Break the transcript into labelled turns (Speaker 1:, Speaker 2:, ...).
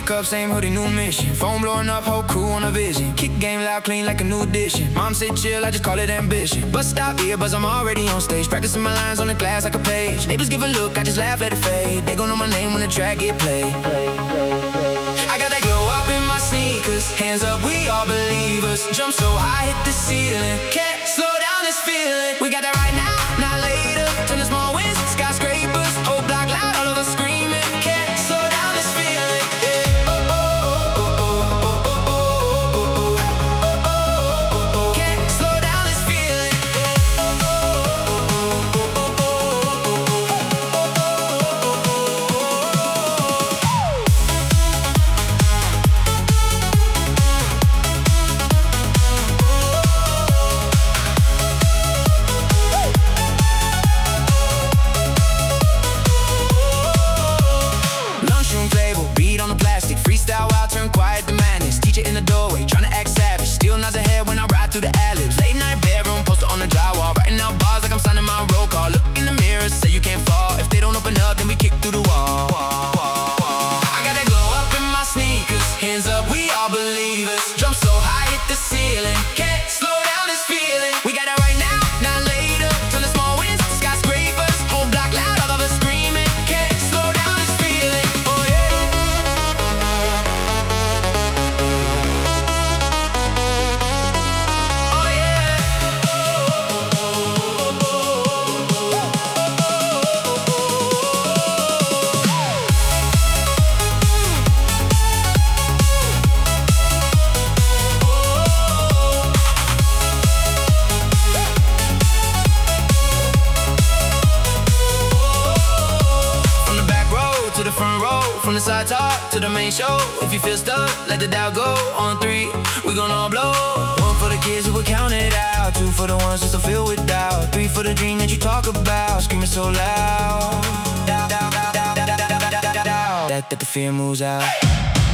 Speaker 1: Wake up, same hoodie, new mission. Phone blowing up, whole crew on a vision. Kick game loud, clean like a new edition. Mom said chill, I just call it ambition. Bus stop, earbuds, I'm already on stage. Practicing my lines on the glass like a page. Neighbors give a look, I just laugh, let it fade. They gon' know my name when the track get played. I got that glow up in my sneakers. Hands up, we all believers. Jump so high, hit the ceiling. Can't slow down this feeling. We got that right now, not later. Turn the small wins, skyscrapers. Whole block loud, all of us screaming. Can't slow down this feeling. Yeah. Oh, oh, oh, oh, oh, oh, oh, oh, oh, oh. Can't slow down this feeling. Oh, oh, oh, oh, oh, freestyle wild, turn quiet to madness. Teacher in the doorway, tryna act savage. Still nods ahead when I ride through the ad-libs. Late night bedroom, poster on the drywall. Writing out bars like I'm signing my roll call. Look in the mirror, say you can't fall. If they don't open up, then we kick through the wall. I got that glow up in my sneakers. Hands up, we all believers. Jump so high, hit the ceiling. Can't slow down this feeling. We got it right now, not later. Turn the small wins, skyscrapers. Whole block loud, all of us screaming. Can't slow down this feeling. Oh yeah. To the front row, from the side talk to the main show. If you feel stuck, let the dial go. On 3, we gon' all blow. 1 for the kids who will count it out. 2 for the ones that still feel with doubt. 3 for the dream that you talk about. Screaming so loud that the fear moves out.